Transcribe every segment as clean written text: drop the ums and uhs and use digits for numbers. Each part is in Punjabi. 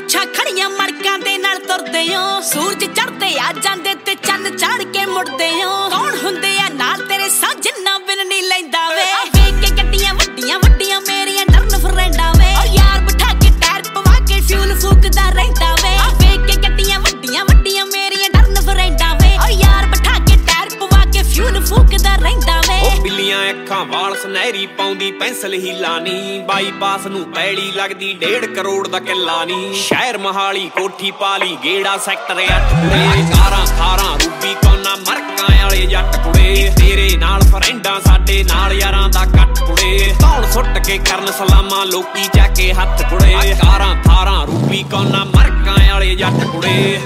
ਮੁੱਛਾਂ ਖੜੀਆਂ ਮੜਕਾਂ ਦੇ ਨਾਲ ਤੁਰਦੇ ਓ ਸੂਰਜ ਚੜ੍ਹਦੇ ਆ ਜਾਂਦੇ ਤੇ ਚੰਨ ਚੜ ਕੇ ਮੁੜਦੇ ਓ ਕੌਣ ਹੁੰਦੇ ਆ ਨਾਲ ਤੇਰੇ ਸਾਜਣਾ ਬਿਨ ਨਹੀਂ ਲੈਂਦਾ ਵੇ ਵੇਖ ਕੇ ਗੱਡੀਆਂ ਵੱਡੀਆਂ ਵੱਡੀਆਂ ਮੇਰੀਆਂ ਡਰਨ ਫਰੈਂਡਾਂ ਵੇ ਓ ਯਾਰ ਬਿਠਾ ਕੇ ਟਾਇਰ ਪਵਾ ਕੇ ਫਿਊਲ ਫੂਕਦਾ ਰਹਿੰਦਾ ਵੇ ਵੇਖ ਕੇ ਗੱਡੀਆਂ ਵੱਡੀਆਂ ਵੱਡੀਆਂ ਮੇਰੀਆਂ ਡਰਨ ਫਰੈਂਡਾਂ ਵੇ ਓ ਯਾਰ ਬਿਠਾ ਕੇ ਟਾਇਰ ਪਵਾ ਕੇ ਫਿਊਲ ਫੂਕਦਾ ਰਹਿੰਦਾ ਵੇ ਓ ਬਿੱਲੀਆਂ ਅੱਖਾਂ ਵਾਲ ਸੁਨਹਿਰੀ ਪਾਉਂਦੀ ਪੈਨਸਲ ਹੀ ਲਾਨੀ ਬਾਈਪਾਸ ਨੂੰ ਪੈੜੀ ਲੱਗਦੀ 1.5 ਕਰੋੜ ਦਾ ਕਿੱਲਾ ਨੀ ਸ਼ਹਿਰ ਮਹਾਲੀ ਕੋਠੀ ਪਾਲੀ ਗੇੜਾ ਸੈਕਟਰ 8 ਕੁੜੇ ਕਾਰਾਂ ਥਾਰਾਂ ਰੂਬੀ ਕੋਨਾ ਮਰਕਾਂ ਵਾਲੇ ਜੱਟ ਕੁੜੇ ਤੇਰੇ ਨਾਲ ਫਰੈਂਡਾਂ ਸਾਡੇ ਨਾਲ ਯਾਰਾਂ ਦਾ ਕੱਟ ਕੁੜੇ ਧੌਣ ਸੁੱਟ ਕੇ ਕਰਨ ਸਲਾਮਾਂ ਲੋਕੀ ਚੱਕੇ ਹੱਥ ਕੁੜੇ ਕਾਰਾਂ ਥਾਰਾਂ ਰੂਬੀ ਕੋਨਾ ਮਰਕਾਂ ਵਾਲੇ ਜੱਟ ਕੁੜੇ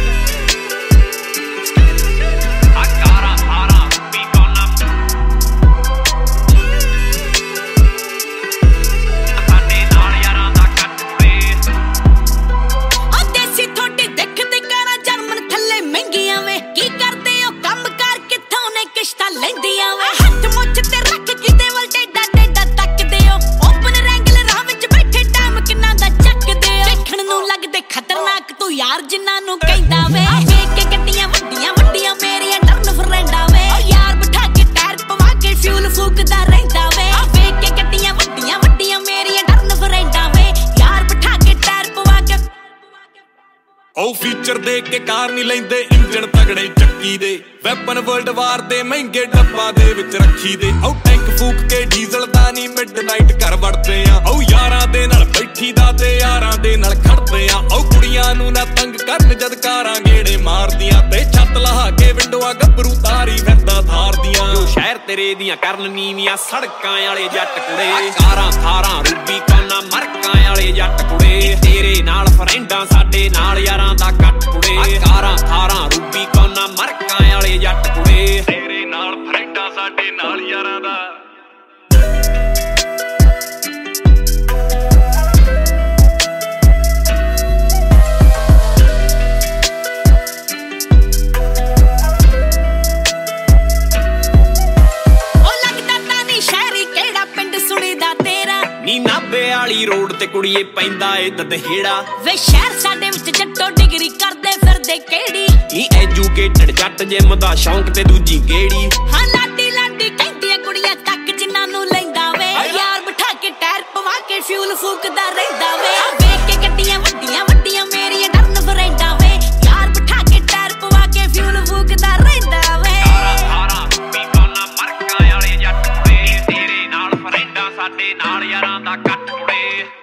ਲੈਂਦੀਆਂ ਵੇ ਹੱਥ ਮੁੱਛ ਤੇ ਰੱਖ ਕਿਤੇ ਵੱਲ ਟੇਡਾ ਟੇਡਾ ਤੱਕਦੇ ਓ ਓਪਨ ਰੈਂਗਲ ਰਾਹ ਵਿੱਚ ਬੈਠੇ ਟਾਈਮ ਕਿੰਨਾ ਦਾ ਚੱਕਦੇ ਓ ਵੇਖਣ ਨੂੰ ਲੱਗਦੇ ਖਤਰਨਾਕ ਤੂੰ ਯਾਰ ਜਿੰਨਾਂ ਨੂੰ ਕਹਿੰਦਾ ਵੇ ਵੇਖ ਕੇ ਗੱਡੀਆਂ ਵੱਡੀਆਂ ਵੱਡੀਆਂ ਮੇਰੀਆਂ ਡਰਨ ਫਰੈਂਡਾਂ ਵੇ ਓ ਯਾਰ ਬਿਠਾ ਕੇ ਟਾਇਰ ਪਵਾ ਕੇ ਫਿਊਲ ਫੂਕਦਾ ਰਹਿੰਦਾ ਵੇ ਵੇਖ ਕੇ ਗੱਡੀਆਂ ਵੱਡੀਆਂ ਵੱਡੀਆਂ ਮੇਰੀਆਂ ਡਰਨ ਫਰੈਂਡਾਂ ਵੇ ਯਾਰ ਬਿਠਾ ਕੇ ਟਾਇਰ ਪਵਾ ਕੇ ਓ ਫੀਚਰ ਦੇਖ ਕੇ ਕਾਰ ਨਹੀਂ ਲੈਂਦੇ ਇੰਜਣ ਤਗੜੇ ਚੱਕੀ ਦੇ ਵੈਪਨ ਵਰਲਡ ਵਾਰ ਦੇ ਮਹਿੰਗੇ ਡੱਬਾ ਦੇ ਵਿੱਚ ਰੱਖੀ ਦੇ ਓ ਟੈਂਕ ਫੂਕ ਕੇ ਡੀਜ਼ਲ ਦਾ ਨਹੀਂ ਮਿਡਨਾਈਟ ਘਰ ਵੜਦੇ ਆ ਓ ਯਾਰਾਂ ਦੇ ਨਾਲ ਬੈਠੀ ਦਾ ਤੇ ਯਾਰਾਂ ਦੇ ਨਾਲ ਖੜਦੇ ਆ ਓ ਕੁੜੀਆਂ ਨੂੰ ਨਾ ਤੰਗ ਕਰਨ ਜਦ ਕਾਰਾਂ ਗੇੜੇ ਮਾਰਦੀਆਂ ਤੇ ਛੱਤ ਲਹਾ ਕੇ ਵਿੰਡੋਆਂ ਗੱਭਰੂ ਤਾਰੀ ਫਿਰਦਾ ਥਾਰਦੀਆਂ ਜੋ ਸ਼ਹਿਰ ਤੇਰੇ ਦੀਆਂ ਕਰਨ ਨੀਵੀਆਂ ਸੜਕਾਂ ਵਾਲੇ ਜੱਟ ਕੁੜੇ ਕਾਰਾਂ ਥਾਰਾਂ ਰੂਬੀ ਕੋਨਾ ਮਰਕਾਂ ਵਾਲੇ ਜੱਟ ਕੁੜੇ ਤੇਰੇ ਨਾਲ ਫਰੈਂਡਾਂ ਸਾਡੇ ਨਾਲ ਯਾਰਾਂ ਦਾ ਕੱਟ ਕੁੜੇ ਕਾਰਾਂ ਥਾਰਾਂ ਰੂਬੀ ਕੋਨਾ ਮਰਕਾਂ ਵਾਲੇ ਜੱਟ ਕੁੜੇ ਤੇਰੇ ਨਾਲ ਫਰੈਂਡਾਂ ਸਾਡੇ ਨਾਲ ਯਾਰਾਂ ਦਾ ਨੀ ਨਾਭੇ ਵਾਲੀ ਰੋਡ ਤੇ ਕੁੜੀਏ ਪੈਂਦਾ ਏ ਦਦਹੇੜਾ ਵੇ ਸ਼ਹਿਰ ਸਾਡੇ ਵਿੱਚ ਜੱਟੋ ਡਿਗਰੀ ਕਰਦੇ ਫਿਰਦੇ ਕਿਹੜੀ ਈ ਐਜੂਕੇਟਡ ਜੱਟ ਜਿਮ ਦਾ ਸ਼ੌਂਕ ਤੇ ਦੂਜੀ ਕਿਹੜੀ ਹਾਂ ਲਾਡੀ ਲਾਡੀ ਕਹਿੰਦੀਆਂ ਕੁੜੀਆਂ ਤੱਕ ਜਿੰਨਾਂ ਨੂੰ ਲੈਂਦਾ ਵੇ ਯਾਰ ਬਿਠਾ ਕੇ ਟਾਇਰ ਪਵਾ ਕੇ ਫਿਊਲ ਫੂਕਦਾ ਰਹਿੰਦਾ ਵੇ ਵੇਖ ਕੇ ਗੱਡੀਆਂ ਵੱਡੀਆਂ ਵੱਡੀਆਂ ਮੇਰੀਆਂ ਡਰਨ ਫਰੈਂਡਾਂ ਵੇ ਯਾਰ ਬਿਠਾ ਕੇ ਟਾਇਰ ਪਵਾ ਕੇ ਫਿਊਲ ਫੂਕਦਾ ਰਹਿੰਦਾ ਵੇ ਸਾਰਾ ਰੂਬੀ ਕੋਨਾ ਮਰਕਾਂ ਵਾਲੇ ਜੱਟ ਕੁੜੇ ਤੇਰੇ ਨਾਲ ਫਰੈਂਡਾਂ ਸਾਡੇ ਨਾਲ ਯਾਰਾਂ ਦਾ ਕੱਟ ਕੁੜੇ